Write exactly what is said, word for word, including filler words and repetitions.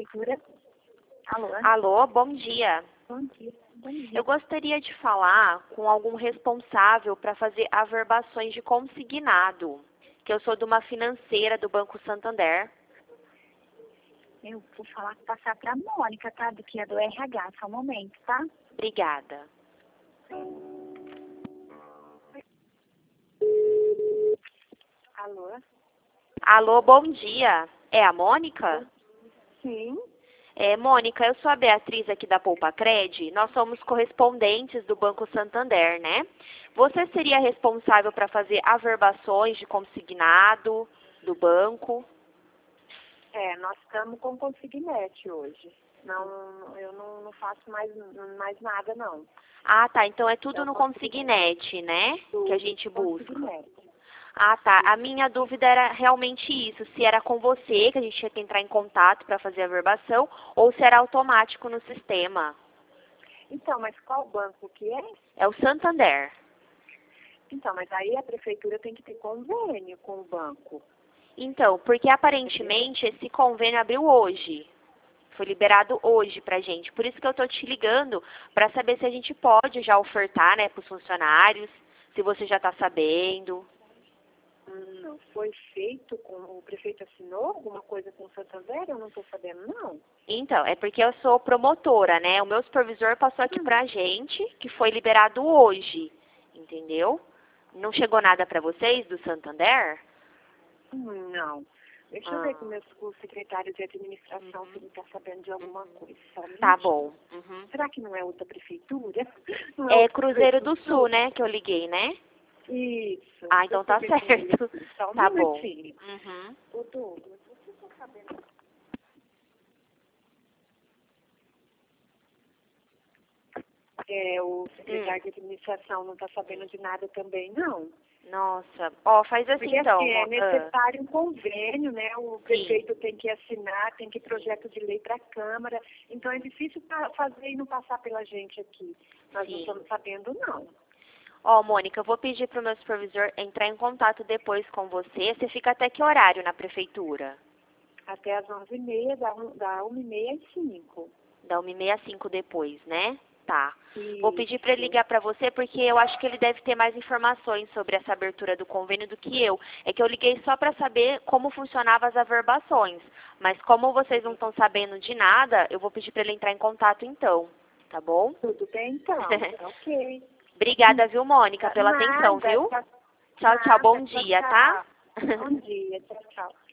prefeitura. Alô? Alô, bom dia. Bom dia. Bom dia. Eu gostaria de falar com algum responsável para fazer averbações de consignado, que eu sou de uma financeira do Banco Santander. Eu vou falar, passar para a Mônica, tá? Do que é do R H, só um momento, tá? Obrigada. Alô? Alô, bom dia. É a Mônica? Sim. É, Mônica, eu sou a Beatriz aqui da Poupa Cred. Nós somos correspondentes do Banco Santander, né? Você seria responsável para fazer averbações de consignado do banco? É, nós estamos com consignete hoje. Não, eu não, não faço mais, mais nada, não. Ah, tá. Então é tudo Eu no consigo- consignete, né? Que a Tudo gente busca. consignete. Ah, tá. A minha dúvida era realmente isso, se era com você que a gente tinha que entrar em contato para fazer a averbação ou se era automático no sistema. Então, mas qual banco que é? É o Santander. Então, mas aí a prefeitura tem que ter convênio com o banco. Então, porque aparentemente esse convênio abriu hoje. Foi liberado hoje pra gente. Por isso que eu tô te ligando para saber se a gente pode já ofertar, né, para os funcionários, se você já tá sabendo. Hum, Não foi feito com o prefeito assinou alguma coisa com o Santander? Eu não estou sabendo, não. Então, é porque eu sou promotora, né? O meu supervisor passou aqui Hum. pra gente que foi liberado hoje, entendeu? Não chegou nada pra vocês do Santander? Hum, Não. Deixa eu Ah. ver com o meu com o secretário de administração se ele está sabendo de alguma coisa. Só um Tá minutinho. bom. Uhum. Será que não é outra prefeitura? Não É outra Cruzeiro do prefeitura? Sul, né, que eu liguei, né? Isso. Ah, então tá Deixa eu ver com certo. ele. Só um Tá bom. minutinho. Uhum. Ô, Douglas, você está sabendo? É, o secretário de administração não está sabendo de nada também, não. Nossa. Ó, faz assim Porque então. assim, é Mo- ah, necessário um convênio, né? O prefeito tem que assinar, tem que ir projeto de lei para a Câmara. Então é difícil pa- fazer e não passar pela gente aqui. Nós não Sim. estamos sabendo, não. Ó, Mônica, eu vou pedir pro meu supervisor entrar em contato depois com você. Você fica até que horário na prefeitura? Até às onze e meia, da, um- da uma e meia às cinco. Da uma e meia às cinco depois, né? Tá. Vou pedir para ele Isso. ligar para você porque eu acho que ele deve ter mais informações sobre essa abertura do convênio do que eu. É que eu liguei só para saber como funcionavam as averbações. Mas como vocês não estão sabendo de nada, eu vou pedir para ele entrar em contato então. Tá bom? Tudo bem, então. Tá ok. Obrigada, viu, Mônica, pela Nada, atenção, viu? tchau, Tchau, tchau. Bom nada, tchau, dia, tá? tchau. Bom dia, tchau, tchau.